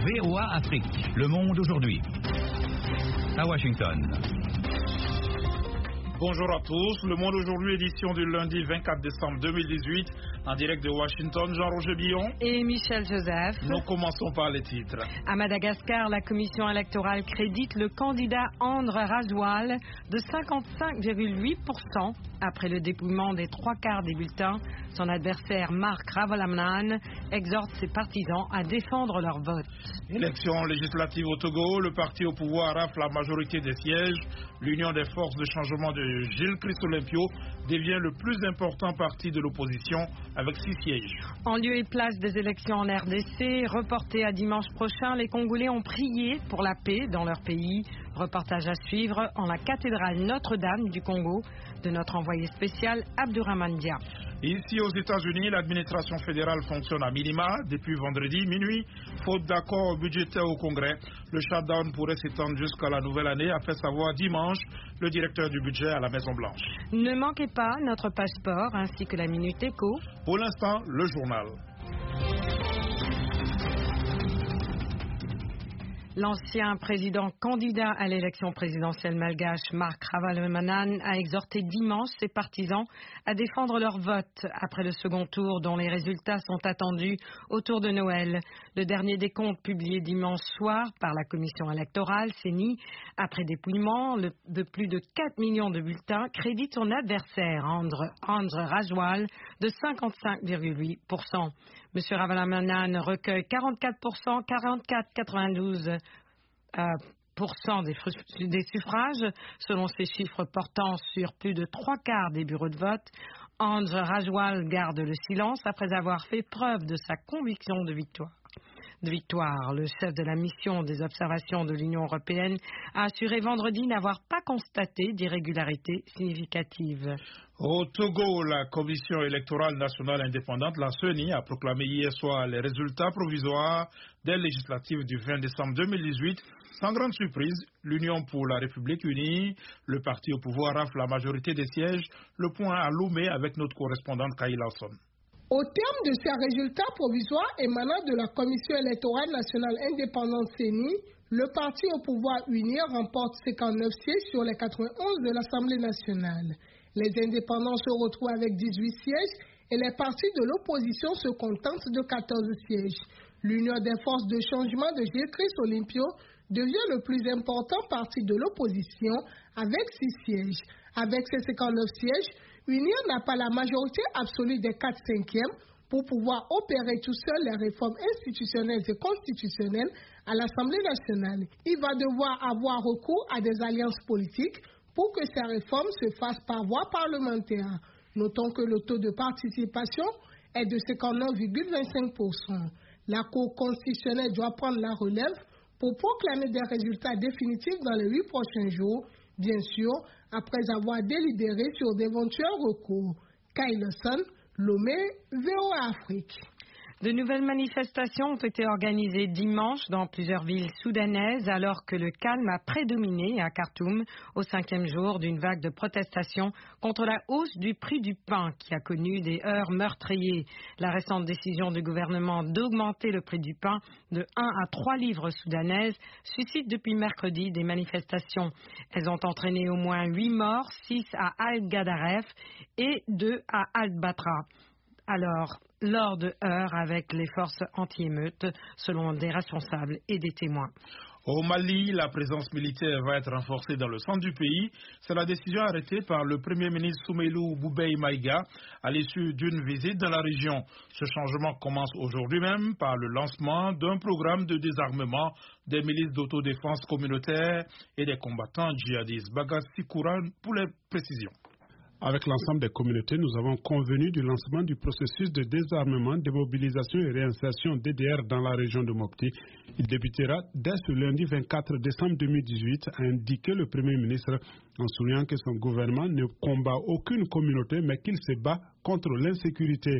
VOA Afrique. Le monde aujourd'hui. À Washington. Bonjour à tous. Le monde aujourd'hui, édition du lundi 24 décembre 2018. En direct de Washington, Jean-Roger Billon et Michel Joseph. Nous commençons par les titres. À Madagascar, la commission électorale crédite le candidat André Rajwal de 55,8% après le dépouillement des 3/4 des bulletins. Son adversaire Marc Ravalomanana exhorte ses partisans à défendre leur vote. Élection législative au Togo, le parti au pouvoir rafle la majorité des sièges. L'Union des forces de changement de Gilles Christ-Olympio devient le plus important parti de l'opposition avec 6 sièges. En lieu et place des élections en RDC, reportées à dimanche prochain, les Congolais ont prié pour la paix dans leur pays. Reportage à suivre en la cathédrale Notre-Dame du Congo de notre envoyé spécial Abdourahmane Dia. Ici aux États-Unis, l'administration fédérale fonctionne à minima depuis vendredi minuit, faute d'accord budgétaire au Congrès. Le shutdown pourrait s'étendre jusqu'à la nouvelle année, a fait savoir dimanche le directeur du budget à la Maison-Blanche. Ne manquez pas notre passeport ainsi que la Minute Éco. Pour l'instant, le journal. L'ancien président candidat à l'élection présidentielle malgache, Marc Ravalomanana, a exhorté dimanche ses partisans à défendre leur vote après le second tour dont les résultats sont attendus autour de Noël. Le dernier décompte publié dimanche soir par la commission électorale, CENI, après dépouillement de plus de 4 millions de bulletins, crédite son adversaire, André Rajwal, de 55,8%. M. Ravalomanana recueille 44%, 44,92% des suffrages, selon ces chiffres portant sur plus de 3/4 des bureaux de vote. André Rajwal garde le silence après avoir fait preuve de sa conviction de victoire. Le chef de la mission des observations de l'Union européenne a assuré vendredi n'avoir pas constaté d'irrégularité significative. Au Togo, la Commission électorale nationale indépendante, la CENI, a proclamé hier soir les résultats provisoires des législatives du 20 décembre 2018. Sans grande surprise, l'Union pour la République unie, le parti au pouvoir, rafle la majorité des sièges. Le point à Lomé avec notre correspondante Kay Lawson. Au terme de ces résultats provisoires émanant de la Commission électorale nationale indépendante CENI, le parti au pouvoir uni remporte 59 sièges sur les 91 de l'Assemblée nationale. Les indépendants se retrouvent avec 18 sièges et les partis de l'opposition se contentent de 14 sièges. L'Union des forces de changement de Gilles Christ-Olympio devient le plus important parti de l'opposition avec 6 sièges. Avec ses 59 sièges, l'Union n'a pas la majorité absolue des 4/5 pour pouvoir opérer tout seul les réformes institutionnelles et constitutionnelles à l'Assemblée nationale. Il va devoir avoir recours à des alliances politiques pour que ces réformes se fassent par voie parlementaire. Notons que le taux de participation est de 59,25%. La Cour constitutionnelle doit prendre la relève pour proclamer des résultats définitifs dans les 8 prochains jours, bien sûr, après avoir délibéré sur d'éventuels recours. Kay Lawson, Lomé, VOA Afrique. De nouvelles manifestations ont été organisées dimanche dans plusieurs villes soudanaises alors que le calme a prédominé à Khartoum au 5e jour d'une vague de protestations contre la hausse du prix du pain qui a connu des heurts meurtriers. La récente décision du gouvernement d'augmenter le prix du pain de 1 à 3 livres soudanaises suscite depuis mercredi des manifestations. Elles ont entraîné au moins 8 morts, 6 à Al-Gadaref et 2 à Al-Batra. Alors, lors de heurts avec les forces anti-émeutes, selon des responsables et des témoins. Au Mali, la présence militaire va être renforcée dans le centre du pays. C'est la décision arrêtée par le Premier ministre Soumeilou Boubèye Maïga à l'issue d'une visite dans la région. Ce changement commence aujourd'hui même par le lancement d'un programme de désarmement des milices d'autodéfense communautaire et des combattants djihadistes. Bagassi Kouran pour les précisions. Avec l'ensemble des communautés, nous avons convenu du lancement du processus de désarmement, démobilisation et réinsertion DDR dans la région de Mopti. Il débutera dès ce lundi 24 décembre 2018, a indiqué le Premier ministre, en soulignant que son gouvernement ne combat aucune communauté, mais qu'il se bat contre l'insécurité.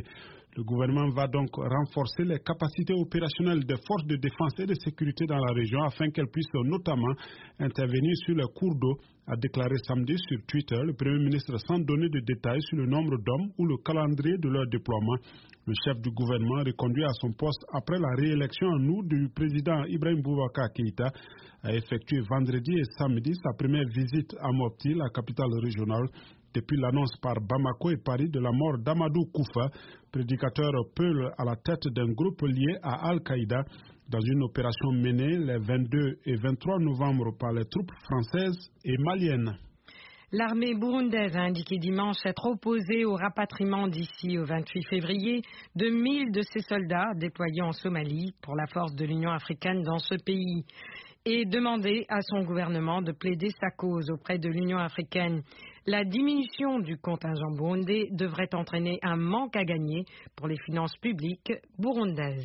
Le gouvernement va donc renforcer les capacités opérationnelles des forces de défense et de sécurité dans la région afin qu'elles puissent notamment intervenir sur les cours d'eau, a déclaré samedi sur Twitter le Premier ministre sans donner de détails sur le nombre d'hommes ou le calendrier de leur déploiement. Le chef du gouvernement, reconduit à son poste après la réélection en août du président Ibrahim Boubacar Keïta, a effectué vendredi et samedi sa première visite à Mopti, la capitale régionale, depuis l'annonce par Bamako et Paris de la mort d'Amadou Koufa, prédicateur peul à la tête d'un groupe lié à Al-Qaïda, dans une opération menée les 22 et 23 novembre par les troupes françaises et maliennes. L'armée burundaise a indiqué dimanche être opposée au rapatriement d'ici au 28 février de 1000 de ses soldats déployés en Somalie pour la force de l'Union africaine dans ce pays et demandé à son gouvernement de plaider sa cause auprès de l'Union africaine. La diminution du contingent burundais devrait entraîner un manque à gagner pour les finances publiques burundaises.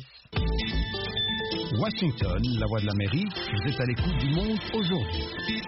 Washington, la voix de l'Amérique, vous êtes à l'écoute du monde aujourd'hui.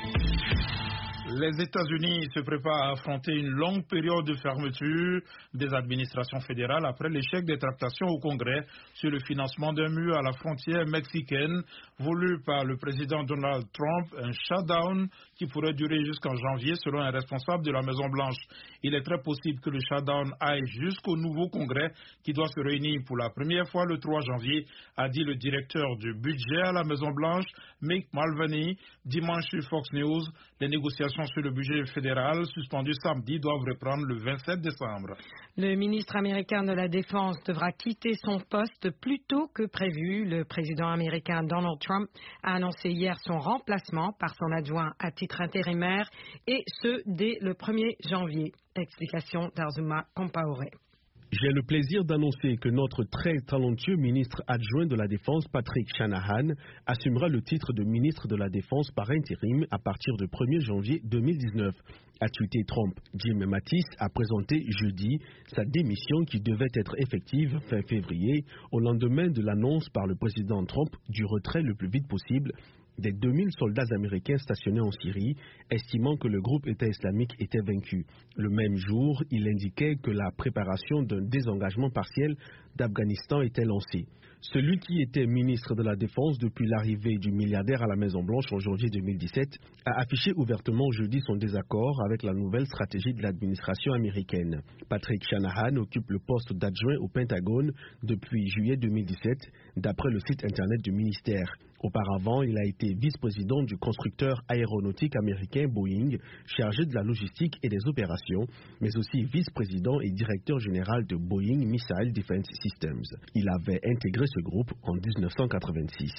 Les États-Unis se préparent à affronter une longue période de fermeture des administrations fédérales après l'échec des tractations au Congrès sur le financement d'un mur à la frontière mexicaine voulu par le président Donald Trump, un shutdown qui pourrait durer jusqu'en janvier selon un responsable de la Maison-Blanche. Il est très possible que le shutdown aille jusqu'au nouveau Congrès qui doit se réunir pour la première fois le 3 janvier, a dit le directeur du budget à la Maison-Blanche, Mick Mulvaney, dimanche sur Fox News. Les négociations sur le budget fédéral suspendu samedi doivent reprendre le 27 décembre. Le ministre américain de la Défense devra quitter son poste plus tôt que prévu. Le président américain Donald Trump a annoncé hier son remplacement par son adjoint à titre intérimaire et ce dès le 1er janvier. Explication d'Azuma Compaoré. J'ai le plaisir d'annoncer que notre très talentueux ministre adjoint de la Défense, Patrick Shanahan, assumera le titre de ministre de la Défense par intérim à partir du 1er janvier 2019. A tweeté Trump. Jim Mattis a présenté jeudi sa démission qui devait être effective fin février au lendemain de l'annonce par le président Trump du retrait le plus vite possible des 2000 soldats américains stationnés en Syrie, estimant que le groupe État islamique était vaincu. Le même jour, il indiquait que la préparation d'un désengagement partiel d'Afghanistan était lancée. Celui qui était ministre de la Défense depuis l'arrivée du milliardaire à la Maison-Blanche en janvier 2017 a affiché ouvertement jeudi son désaccord avec la nouvelle stratégie de l'administration américaine. Patrick Shanahan occupe le poste d'adjoint au Pentagone depuis juillet 2017, d'après le site internet du ministère. Auparavant, il a été vice-président du constructeur aéronautique américain Boeing, chargé de la logistique et des opérations, mais aussi vice-président et directeur général de Boeing Missile Defense Systems. Il avait intégré ce groupe en 1986.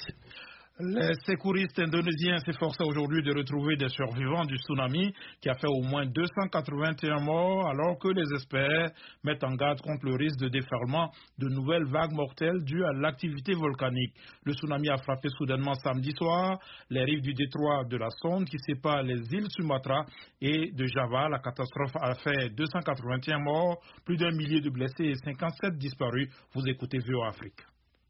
Les secouristes indonésiens s'efforcent aujourd'hui de retrouver des survivants du tsunami qui a fait au moins 281 morts alors que les experts mettent en garde contre le risque de déferlement de nouvelles vagues mortelles dues à l'activité volcanique. Le tsunami a frappé soudainement samedi soir les rives du détroit de la Sonde qui sépare les îles Sumatra et de Java. La catastrophe a fait 281 morts, plus d'1 millier de blessés et 57 disparus. Vous écoutez VOA Afrique.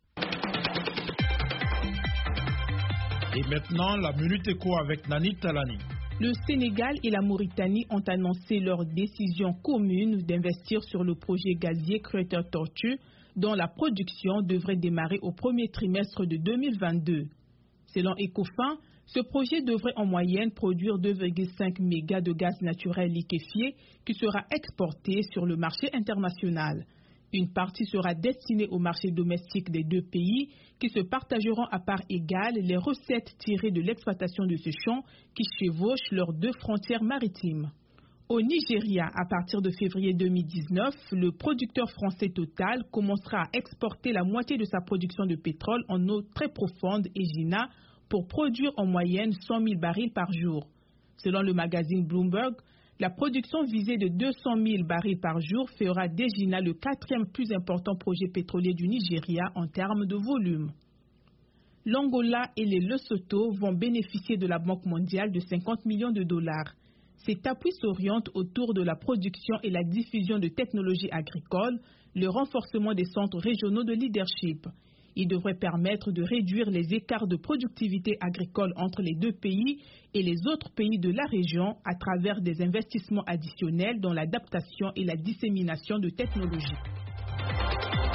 Et maintenant, la Minute Éco avec Nani Talani. Le Sénégal et la Mauritanie ont annoncé leur décision commune d'investir sur le projet gazier Crater Tortue, dont la production devrait démarrer au premier trimestre de 2022. Selon Ecofin, ce projet devrait en moyenne produire 2,5 mégas de gaz naturel liquéfié qui sera exporté sur le marché international. Une partie sera destinée au marché domestique des deux pays qui se partageront à part égale les recettes tirées de l'exploitation de ce champ qui chevauchent leurs deux frontières maritimes. Au Nigeria, à partir de février 2019, le producteur français Total commencera à exporter la moitié de sa production de pétrole en eau très profonde, Egina, pour produire en moyenne 100 000 barils par jour. Selon le magazine Bloomberg, la production visée de 200 000 barils par jour fera d'Egina le quatrième plus important projet pétrolier du Nigeria en termes de volume. L'Angola et les Lesotho vont bénéficier de la Banque mondiale de 50 millions de dollars. Cet appui s'oriente autour de la production et la diffusion de technologies agricoles, le renforcement des centres régionaux de leadership. Il devrait permettre de réduire les écarts de productivité agricole entre les deux pays et les autres pays de la région à travers des investissements additionnels dans l'adaptation et la dissémination de technologies.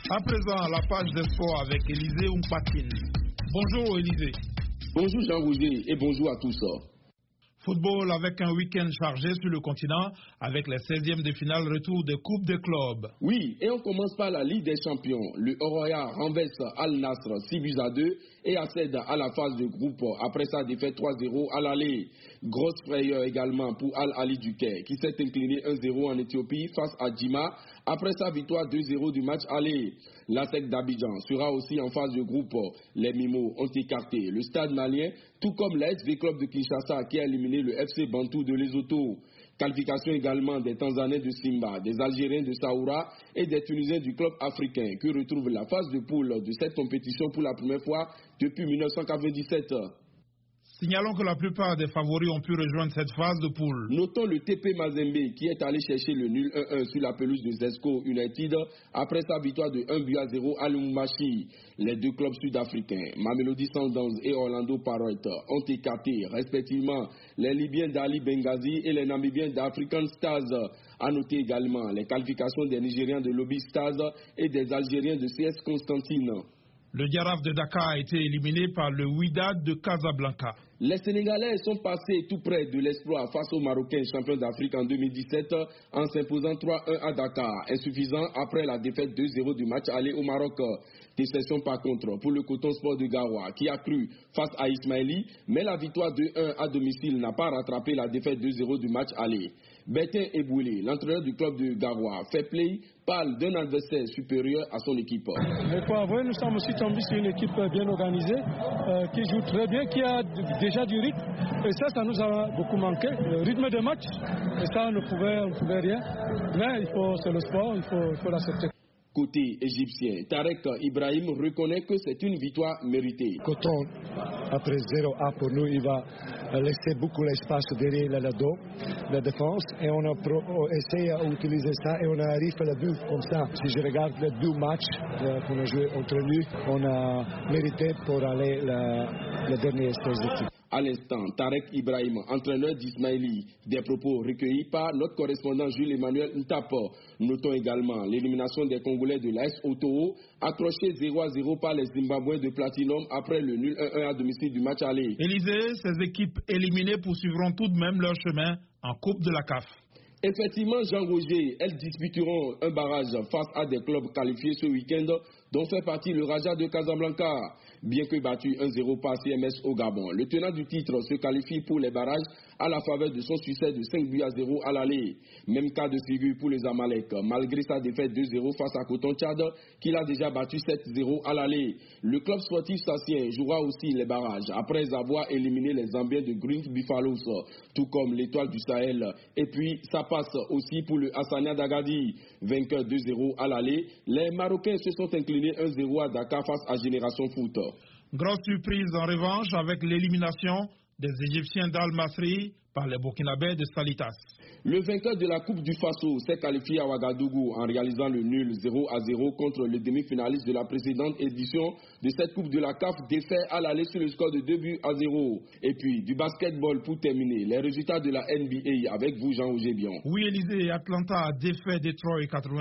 À présent, la page des sports avec Élisée Oumpatine. Bonjour Élisée. Bonjour Jean-Roger et bonjour à tous. Football avec un week-end chargé sur le continent avec les 16e de finale retour des Coupes des clubs. Oui, et on commence par la Ligue des Champions. Le Oroya renverse Al-Nasr 6-2 et accède à la phase de groupe après sa défaite 3-0 à l'aller. Grosse frayeur également pour Al-Ali du Caire qui s'est incliné 1-0 en Éthiopie face à Djima après sa victoire 2-0 du match aller. L'ASEC d'Abidjan sera aussi en phase de groupe. Les Mimos ont écarté le Stade malien, tout comme la SV Club de Kinshasa qui a éliminé le FC Bantou de Lesotho. Qualification également des Tanzaniens de Simba, des Algériens de Saoura et des Tunisiens du club africain qui retrouvent la phase de poule de cette compétition pour la première fois depuis 1997. Signalons que la plupart des favoris ont pu rejoindre cette phase de poule. Notons le TP Mazembe qui est allé chercher le nul 1-1 sur la pelouse de Zesco United après sa victoire de 1-0 à Lubumbashi. Les deux clubs sud-africains, Mamelodi Sundowns et Orlando Pirates, ont écarté respectivement les Libyens d'Ali Benghazi et les Namibiens d'African Stars. À noter également les qualifications des Nigériens de Lobby Stars et des Algériens de CS Constantine. Le Giraffe de Dakar a été éliminé par le Wydad de Casablanca. Les Sénégalais sont passés tout près de l'exploit face aux Marocains champions d'Afrique en 2017 en s'imposant 3-1 à Dakar, insuffisant après la défaite 2-0 du match aller au Maroc. Déception par contre pour le Coton Sport de Garoua qui a cru face à Ismaili, mais la victoire 2-1 à domicile n'a pas rattrapé la défaite 2-0 du match aller. Bertin Eboulé, l'entraîneur du club de Garoua, Fair Play, parle d'un adversaire supérieur à son équipe. Il faut avouer, nous sommes aussi tombés sur une équipe bien organisée, qui joue très bien, qui a déjà du rythme. Et ça nous a beaucoup manqué. Le rythme de match, et ça, on ne pouvait rien. Mais c'est le sport, il faut l'accepter. Côté égyptien, Tarek Ibrahim reconnaît que c'est une victoire méritée. Coton, après 0-1 pour nous, il va laisser beaucoup d'espace derrière le dos, la défense, et on a essayé d'utiliser ça et on arrive à la but comme ça. Si je regarde les deux matchs qu'on a joué entre nous, on a mérité pour aller la dernière stage. À l'instant, Tarek Ibrahim, entraîneur d'Ismaili, des propos recueillis par notre correspondant Jules-Emmanuel Ntapo. Notons également l'élimination des Congolais de l'AS Otoo, accrochés 0-0 par les Zimbabwéens de Platinum après le nul 1-1 à domicile du match aller. Élisée, ces équipes éliminées poursuivront tout de même leur chemin en Coupe de la CAF. Effectivement, Jean-Roger, elles disputeront un barrage face à des clubs qualifiés ce week-end, dont fait partie le Raja de Casablanca. Bien que battu 1-0 par CMS au Gabon, le tenant du titre se qualifie pour les barrages à la faveur de son succès de 5-0 à l'aller. Même cas de figure pour les Amalek, malgré sa défaite 2-0 face à Coton Tchad, qu'il a déjà battu 7-0 à l'aller. Le club sportif sassien jouera aussi les barrages après avoir éliminé les Zambiens de Green Buffaloes, tout comme l'Étoile du Sahel. Et puis, ça passe aussi pour le Hassania d'Agadi, vainqueur 2-0 à l'aller. Les Marocains se sont inclinés 1-0 à Dakar face à Génération Foot. Grosse surprise en revanche avec l'élimination des Égyptiens d'Al-Masri par les Burkinabés de Salitas. Le vainqueur de la Coupe du Faso s'est qualifié à Ouagadougou en réalisant le nul 0-0 contre le demi-finaliste de la précédente édition de cette Coupe de la CAF, défait à l'aller sur le score de 2-0. Et puis, du basketball pour terminer, les résultats de la NBA avec vous, Jean-Roger Bion. Oui, Élisée, Atlanta a défait Detroit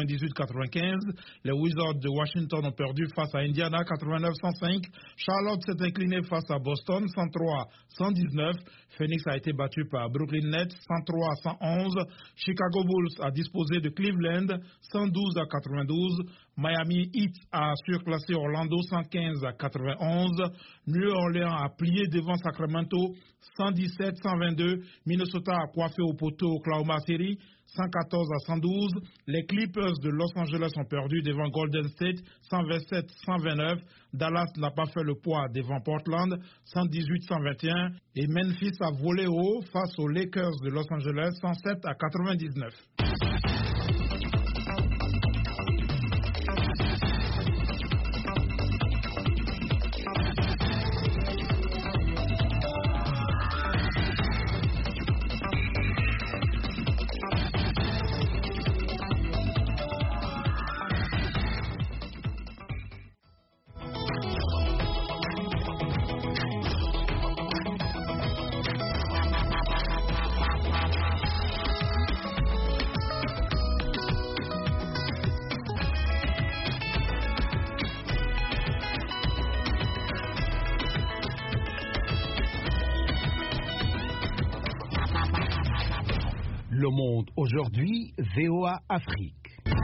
98-95. Les Wizards de Washington ont perdu face à Indiana 89-105. Charlotte s'est incliné face à Boston 103-119. Phoenix a été battu par Brooklyn Nets 103-111. Chicago Bulls a disposé de Cleveland 112-92. Miami Heat a surclassé Orlando 115-91. New Orleans a plié devant Sacramento 117-122. Minnesota a coiffé au poteau Oklahoma City 114-112. Les Clippers de Los Angeles ont perdu devant Golden State 127-129. Dallas n'a pas fait le poids devant Portland 118-121. Et Memphis a volé haut face aux Lakers de Los Angeles 107-99. Le Monde aujourd'hui, VOA Afrique.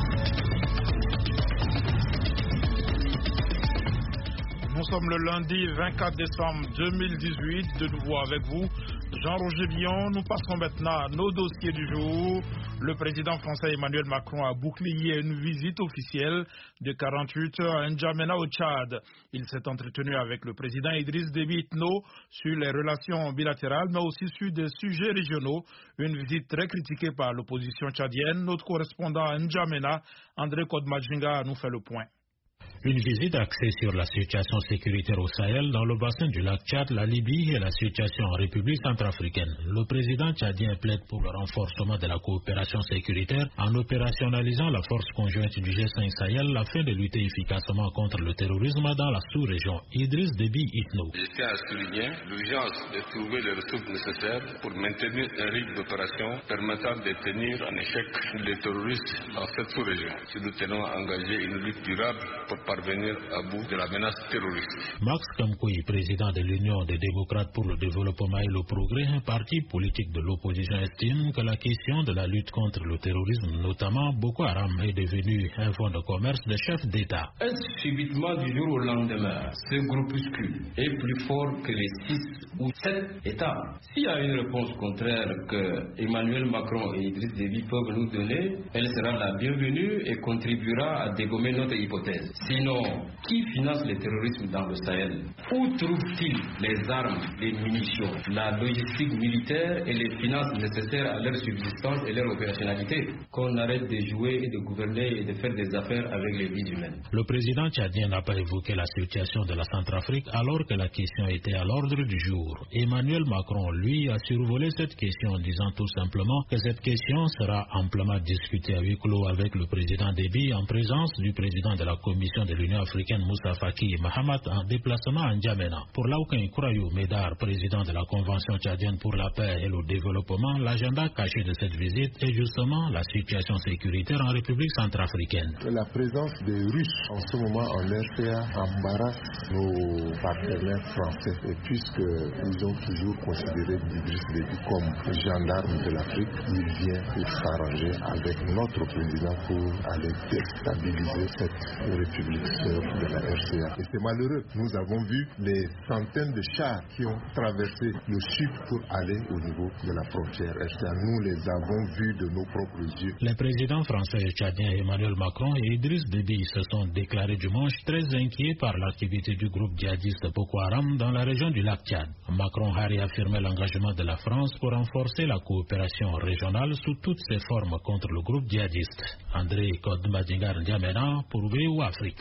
Nous sommes le lundi 24 décembre 2018, de nouveau avec vous, Jean-Roger Villon. Nous passons maintenant à nos dossiers du jour. Le président français Emmanuel Macron a bouclé hier une visite officielle de 48 heures à N'Djamena au Tchad. Il s'est entretenu avec le président Idriss Déby Itno sur les relations bilatérales, mais aussi sur des sujets régionaux. Une visite très critiquée par l'opposition tchadienne. Notre correspondant à N'Djamena, André Kodmajinga, nous fait le point. Une visite axée sur la situation sécuritaire au Sahel, dans le bassin du lac Tchad, la Libye et la situation en République centrafricaine. Le président tchadien plaide pour le renforcement de la coopération sécuritaire en opérationnalisant la force conjointe du G5 Sahel afin de lutter efficacement contre le terrorisme dans la sous-région. Idriss Déby Itno. Je tiens à souligner l'urgence de trouver les ressources nécessaires pour maintenir un rythme d'opération permettant de tenir en échec les terroristes dans cette sous-région. Si nous tenons à engager une lutte durable pour parvenir à bout de la menace terroriste. Max Kamkoui, président de l'Union des démocrates pour le développement et le progrès, un parti politique de l'opposition, estime que la question de la lutte contre le terrorisme, notamment Boko Haram, est devenue un fonds de commerce de chefs d'État. Subitement, du jour au lendemain, ce groupuscule est plus fort que les 6 ou 7 États. S'il y a une réponse contraire que Emmanuel Macron et Idriss Déby peuvent nous donner, elle sera la bienvenue et contribuera à dégommer notre hypothèse. Sinon, qui finance le terrorisme dans le Sahel? Où trouve-t-il les armes, les munitions, la logistique militaire et les finances nécessaires à leur subsistance et leur opérationnalité? Qu'on arrête de jouer et de gouverner et de faire des affaires avec les vies humaines. Le président tchadien n'a pas évoqué la situation de la Centrafrique alors que la question était à l'ordre du jour. Emmanuel Macron, lui, a survolé cette question en disant tout simplement que cette question sera amplement discutée à huis clos avec le président Déby en présence du président de la Commission de l'Union africaine Moussa Faki Mahamat en déplacement à N'Djamena. Pour Laouken Kourayou Médar, président de la Convention tchadienne pour la paix et le développement, l'agenda caché de cette visite est justement la situation sécuritaire en République centrafricaine. La présence des Russes en ce moment en RCA embarrasse nos partenaires français, et puisqu'ils ont toujours considéré Idriss Déby comme gendarme de l'Afrique, il vient pour s'arranger avec notre président pour aller déstabiliser cette République de la RCA. Et c'est malheureux. Nous avons vu les centaines de chars qui ont traversé le sud pour aller au niveau de la frontière RCA. Nous les avons vus de nos propres yeux. Les présidents français et tchadiens Emmanuel Macron et Idriss Déby se sont déclarés dimanche très inquiets par l'activité du groupe djihadiste Boko Haram dans la région du lac Tchad. Macron a réaffirmé l'engagement de la France pour renforcer la coopération régionale sous toutes ses formes contre le groupe djihadiste. André Kodmadingar N'Djamena pour VOA Afrique.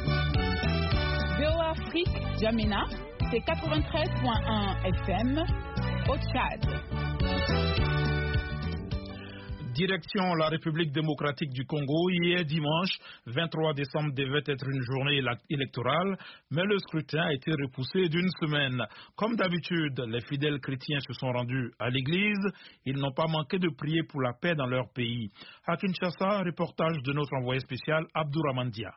VOA Afrique, N'Djamena, c'est 93.1 FM au Tchad. Direction la République démocratique du Congo. Hier dimanche, 23 décembre, devait être une journée électorale, mais le scrutin a été repoussé d'une semaine. Comme d'habitude, les fidèles chrétiens se sont rendus à l'église. Ils n'ont pas manqué de prier pour la paix dans leur pays. À Kinshasa, reportage de notre envoyé spécial Abdourahmane Dia.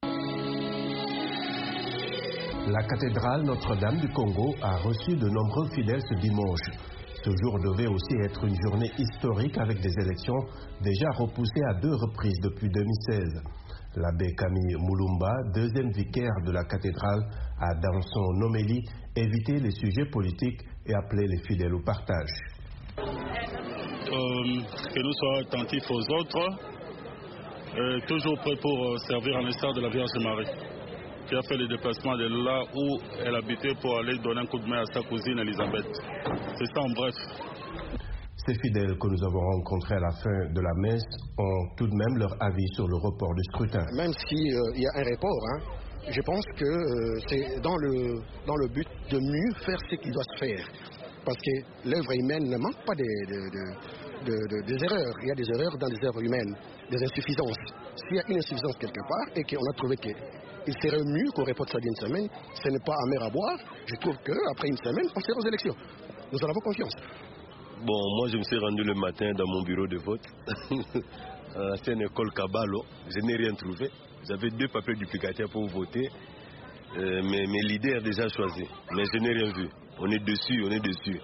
La cathédrale Notre-Dame du Congo a reçu de nombreux fidèles ce dimanche. Ce jour devait aussi être une journée historique avec des élections déjà repoussées à 2 reprises depuis 2016. L'abbé Camille Moulumba, deuxième vicaire de la cathédrale, a dans son homélie évité les sujets politiques et appelé les fidèles au partage. Que nous soyons attentifs aux autres, toujours prêts pour servir en l'instar de la Vierge Marie, qui a fait le déplacement de là où elle habitait pour aller donner un coup de main à sa cousine Elisabeth. C'est ça en bref. Ces fidèles que nous avons rencontrés à la fin de la messe ont tout de même leur avis sur le report du scrutin. Même s'il y a un report, je pense que c'est dans le but de mieux faire ce qui doit se faire. Parce que l'œuvre humaine ne manque pas des erreurs. Il y a des erreurs dans les œuvres humaines, des insuffisances. S'il y a une insuffisance quelque part et qu'on a trouvé qu'il serait mieux qu'on reporte ça d'une semaine, ce n'est pas amer à boire. Je trouve qu'après une semaine, on sera aux élections. Nous en avons confiance. Bon, moi je me suis rendu le matin dans mon bureau de vote. C'est une école Kabalo. Je n'ai rien trouvé. J'avais 2 papiers duplicataires pour voter. Mais l'idée est déjà choisie. Mais je n'ai rien vu. On est dessus.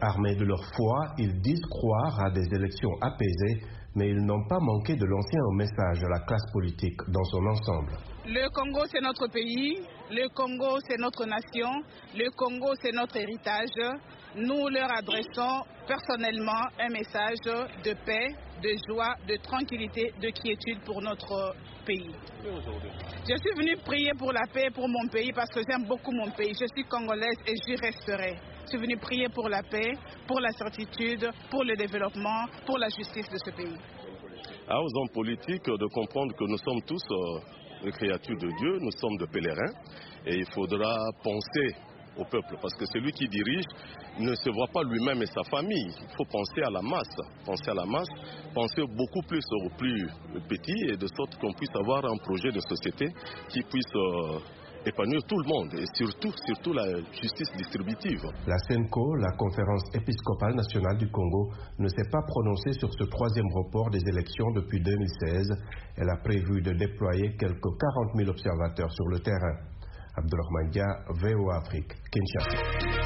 Armés de leur foi, ils disent croire à des élections apaisées, mais ils n'ont pas manqué de lancer un message à la classe politique dans son ensemble. Le Congo, c'est notre pays. Le Congo, c'est notre nation. Le Congo, c'est notre héritage. Nous leur adressons personnellement un message de paix, de joie, de tranquillité, de quiétude pour notre pays. Je suis venue prier pour la paix pour mon pays parce que j'aime beaucoup mon pays. Je suis congolaise et j'y resterai. Je suis venue prier pour la paix, pour la certitude, pour le développement, pour la justice de ce pays. Aux hommes politiques de comprendre que nous sommes tous les créatures de Dieu, nous sommes des pèlerins et il faudra penser au peuple parce que celui qui dirige ne se voit pas lui-même et sa famille. Il faut penser à la masse, penser beaucoup plus aux plus petits et de sorte qu'on puisse avoir un projet de société qui puisse épanouir tout le monde et surtout la justice distributive. La CENCO, la Conférence épiscopale nationale du Congo, ne s'est pas prononcée sur ce troisième report des élections depuis 2016. Elle a prévu de déployer quelques 40 000 observateurs sur le terrain. Abdelrahman Dia, VOA Afrique, Kinshasa.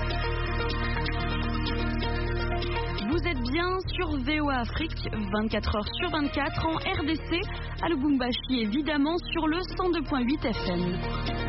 Vous êtes bien sur VOA Afrique, 24h sur 24 en RDC, à Lubumbashi évidemment sur le 102.8 FM.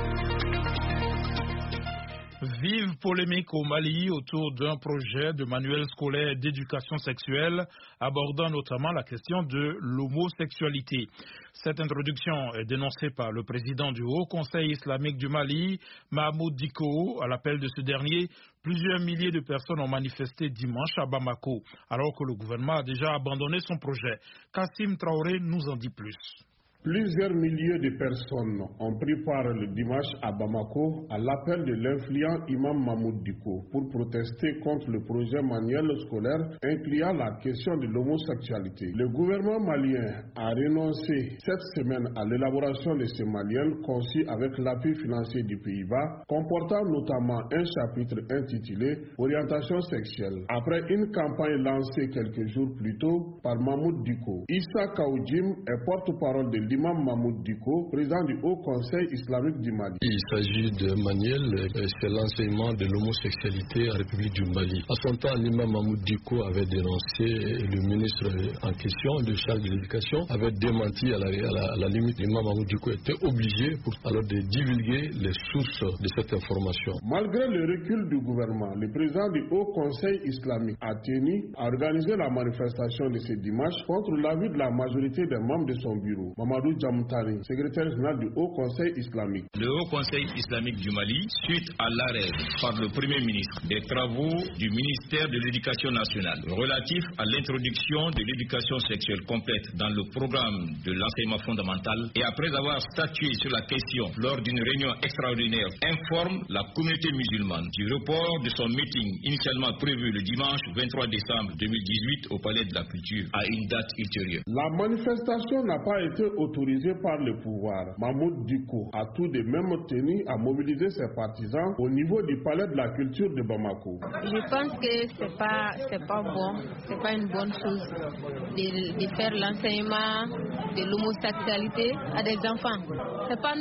Vive polémique au Mali autour d'un projet de manuel scolaire d'éducation sexuelle abordant notamment la question de l'homosexualité. Cette introduction est dénoncée par le président du Haut Conseil islamique du Mali, Mahmoud Dicko. À l'appel de ce dernier, plusieurs milliers de personnes ont manifesté dimanche à Bamako, alors que le gouvernement a déjà abandonné son projet. Kassim Traoré nous en dit plus. Plusieurs milliers de personnes ont pris part le dimanche à Bamako à l'appel de l'influent imam Mahmoud Dicko pour protester contre le projet manuel scolaire incluant la question de l'homosexualité. Le gouvernement malien a renoncé cette semaine à l'élaboration de ce manuel conçu avec l'appui financier du Pays-Bas, comportant notamment un chapitre intitulé « Orientation sexuelle ». Après une campagne lancée quelques jours plus tôt par Mahmoud Dicko, Issa Kaoudjim est porte-parole de l'imam Mahmoud Dicko, président du Haut Conseil islamique du Mali. Il s'agit de manuel, c'est l'enseignement de l'homosexualité en République du Mali. À son temps, l'imam Mahmoud Dicko avait dénoncé, le ministre en question, le chargé de l'éducation, avait démenti à la limite. L'imam Mahmoud Dicko était obligé de divulguer les sources de cette information. Malgré le recul du gouvernement, le président du Haut Conseil islamique a tenu à organiser la manifestation de ce dimanche contre l'avis de la majorité des membres de son bureau. Mamadou Djamtari, secrétaire général du Haut Conseil islamique. Le Haut Conseil islamique du Mali, suite à l'arrêt par le Premier ministre des travaux du ministère de l'Éducation nationale relatifs à l'introduction de l'éducation sexuelle complète dans le programme de l'enseignement fondamental et après avoir statué sur la question lors d'une réunion extraordinaire, informe la communauté musulmane du report de son meeting initialement prévu le dimanche 23 décembre 2018 au Palais de la Culture à une date ultérieure. La manifestation n'a pas été autorisé par le pouvoir. Mahmoud Dicko a tout de même tenu à mobiliser ses partisans au niveau du palais de la culture de Bamako. Je pense que c'est pas bon, c'est pas une bonne chose de faire l'enseignement de l'homosexualité à des enfants. C'est pas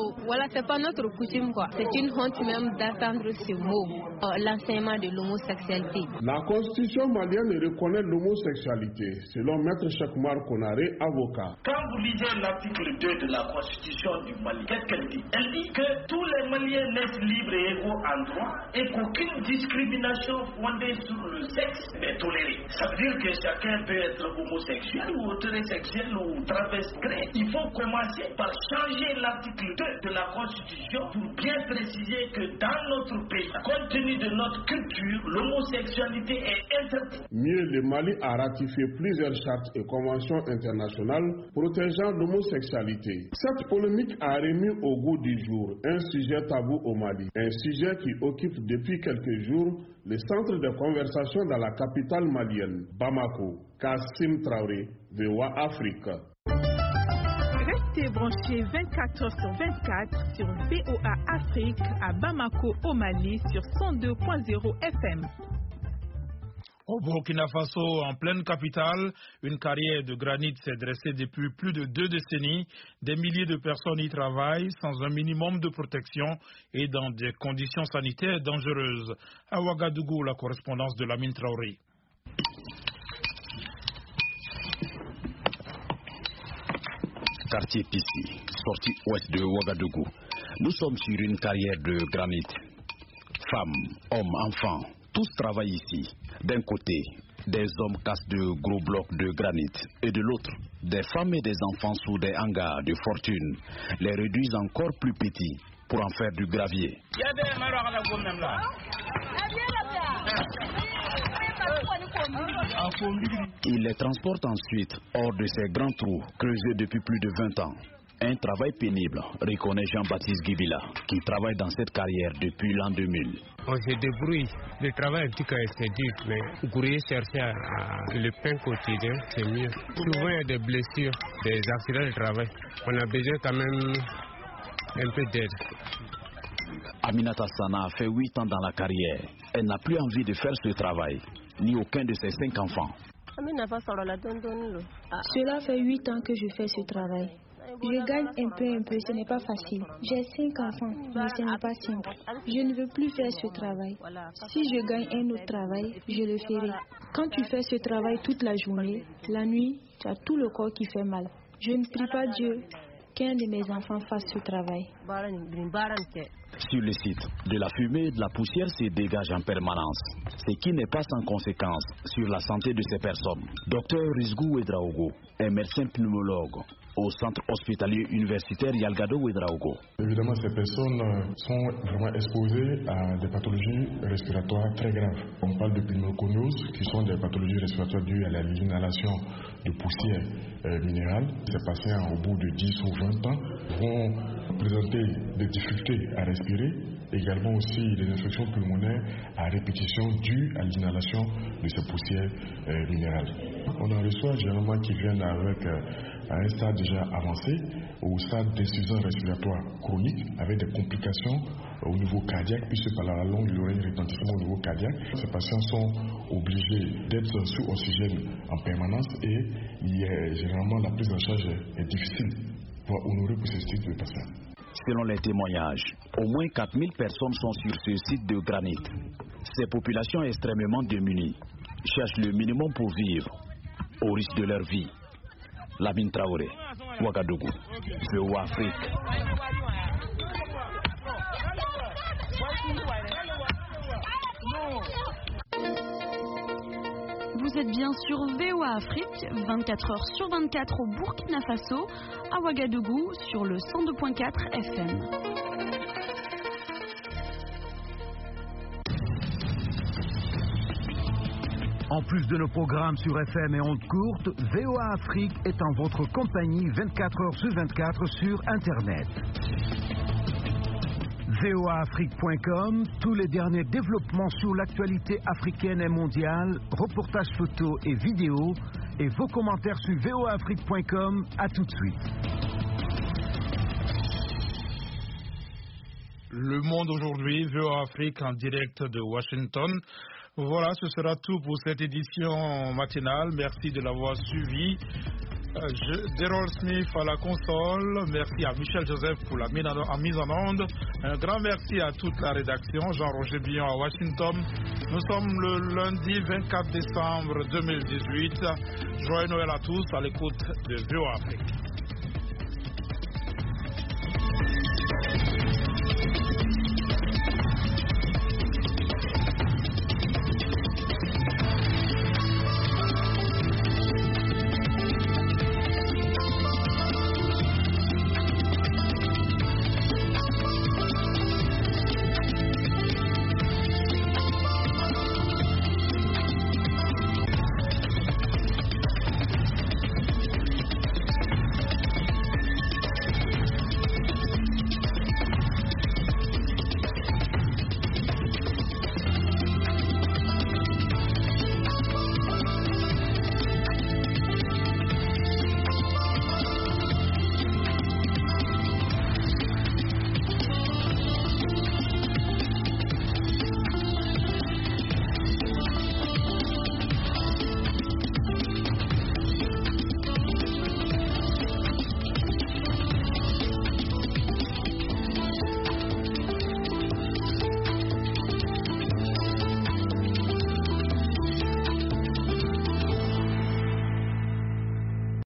notre coutume quoi. C'est une honte même d'entendre ce mot, l'enseignement de l'homosexualité. La constitution malienne reconnaît l'homosexualité, selon Maître Chekmar Konaré, avocat. Quand vous lisez l'article 2 de la Constitution du Mali, qu'est-ce qu'elle dit? Elle dit que tous les Maliens naissent libres et égaux en droit et qu'aucune discrimination fondée sur le sexe n'est tolérée. Ça veut dire que chacun peut être homosexuel ou hétérosexuel ou transgressé. Il faut commencer par changer l'article 2 de la Constitution pour bien préciser que dans notre pays, compte tenu de notre culture, l'homosexualité est interdite. Mieux, le Mali a ratifié plusieurs chartes et conventions internationales protégeant l'homosexualité. Cette polémique a remis au goût du jour un sujet tabou au Mali, un sujet qui occupe depuis quelques jours le centre de conversation dans la capitale malienne, Bamako. Kassim Traoré, VOA Afrique. Restez branchés 24h sur 24 sur VOA Afrique à Bamako au Mali sur 102.0 FM. Au Burkina Faso, en pleine capitale, une carrière de granit s'est dressée depuis plus de 2 décennies. Des milliers de personnes y travaillent sans un minimum de protection et dans des conditions sanitaires dangereuses. À Ouagadougou, la correspondance de Lamine Traoré. Quartier Pissi, sortie ouest de Ouagadougou. Nous sommes sur une carrière de granit. Femmes, hommes, enfants, tous travaillent ici. D'un côté, des hommes cassent de gros blocs de granit et de l'autre, des femmes et des enfants sous des hangars de fortune les réduisent encore plus petits pour en faire du gravier. Ils les transportent ensuite hors de ces grands trous creusés depuis plus de 20 ans. Un travail pénible, reconnaît Jean-Baptiste Guibila, qui travaille dans cette carrière depuis l'an 2000. On se débrouille. Le travail, en tout cas, c'est dur, mais grouiller, chercher le pain quotidien, c'est mieux. Souvent, il y a des blessures, des accidents de travail. On a besoin quand même un peu d'aide. Aminata Sana a fait 8 ans dans la carrière. Elle n'a plus envie de faire ce travail, ni aucun de ses 5 enfants. Cela fait 8 ans que je fais ce travail. Je gagne un peu, ce n'est pas facile. J'ai 5 enfants, mais ce n'est pas simple. Je ne veux plus faire ce travail. Si je gagne un autre travail, je le ferai. Quand tu fais ce travail toute la journée, la nuit, tu as tout le corps qui fait mal. Je ne prie pas Dieu qu'un de mes enfants fasse ce travail. Sur le site, de la fumée et de la poussière se dégagent en permanence, ce qui n'est pas sans conséquence sur la santé de ces personnes. Docteur Rizgou Ouedraogo est médecin pneumologue au centre hospitalier universitaire Yalgado Ouedraogo. Évidemment, ces personnes sont vraiment exposées à des pathologies respiratoires très graves. On parle de pneumoconiose, qui sont des pathologies respiratoires dues à l'inhalation de poussière minérale. Ces patients, au bout de 10 ou 20 ans, vont présenter des difficultés à respirer, également aussi des infections pulmonaires à répétition dues à l'inhalation de ces poussières minérales. On en reçoit généralement qui viennent avec un stade déjà avancé, au stade d'insuffisance respiratoire chronique, avec des complications au niveau cardiaque, puisque par la longue, il y aurait un retentissement au niveau cardiaque. Ces patients sont obligés d'être sous oxygène en permanence et généralement la prise en charge est difficile pour honorer pour ces types de patients. Selon les témoignages, au moins 4000 personnes sont sur ce site de granit. Ces populations extrêmement démunies cherchent le minimum pour vivre, au risque de leur vie. Lamine Traoré, Ouagadougou, VOA Afrique. Vous êtes bien sur VOA Afrique, 24 heures sur 24 au Burkina Faso, à Ouagadougou, sur le 102.4 FM. En plus de nos programmes sur FM et ondes courtes, VOA Afrique est en votre compagnie 24 heures sur 24 sur Internet. VOAAfrique.com, tous les derniers développements sur l'actualité africaine et mondiale, reportages photos et vidéos, et vos commentaires sur VOAAfrique.com. À tout de suite. Le Monde aujourd'hui, VOA Afrique en direct de Washington. Voilà, ce sera tout pour cette édition matinale. Merci de l'avoir suivi. Derol Smith à la console. Merci à Michel Joseph pour la mise en onde. Un grand merci à toute la rédaction. Jean-Roger Billon à Washington. Nous sommes le lundi 24 décembre 2018. Joyeux Noël à tous à l'écoute de VOA Afrique.